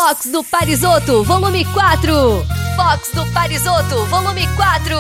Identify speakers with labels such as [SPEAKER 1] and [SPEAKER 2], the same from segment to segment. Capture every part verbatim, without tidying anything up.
[SPEAKER 1] Fox do Parisotto, volume quatro. Fox do Parisotto, volume quatro.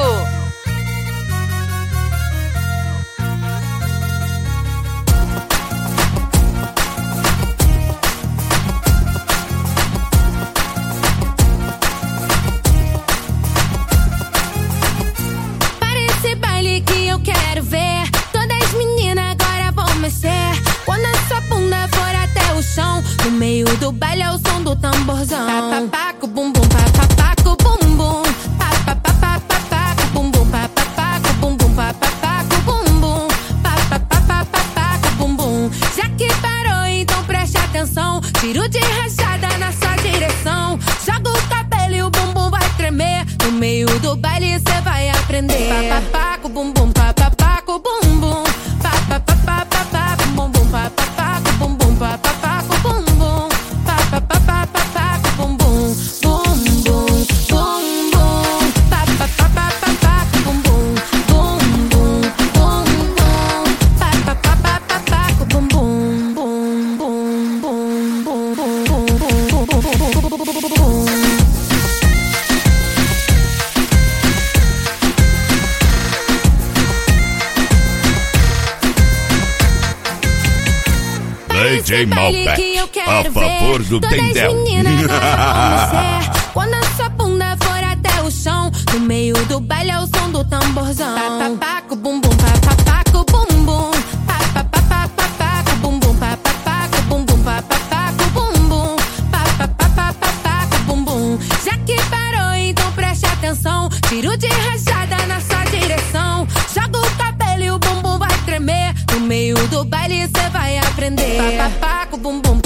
[SPEAKER 2] Parece baile que eu quero ver. Todas as meninas agora vão mexer. Quando a sua bunda for até o chão, no meio do baile é o som do tamborzão. Papapaco bum bum, papapaco bum bum. Papapapapapaco bum bum, papapaco bum bum, papapaco bum bum. Papapapapapaco bum bum. Já que parou, então preste atenção. Tiro de rajada na sua direção. Joga o cabelo e o bumbum vai tremer. No meio do baile cê vai aprender. Papapaco bum bum, papapaco bum bum. Papapapapapaco bum bum, papapaco bum bum, papapaco bum bum. Papapapapapaco bum bum, bum bum, bum bum. Papapapapapaco bum bum, bum bum, bum bum. Papapapapapaco bum bum, bum bum, bum bum, bum bum, bum bum.
[SPEAKER 3] D J Malbec, a favor do Dendel.
[SPEAKER 2] Quando a sua bunda for até o chão, no meio do baile é o som do tamborzão. Papapaco bum bum, papapaco bum bum. Papapapapapaco bum bum, papapaco bum bum, papapaco bum bum. Papapapapapaco bum bum. Já que parou, então preste atenção. Tiro de rajada na sua direção. Joga o cabelo e o bumbum vai tremer. No meio do baile cê vai aprender. Papapaco bum bum.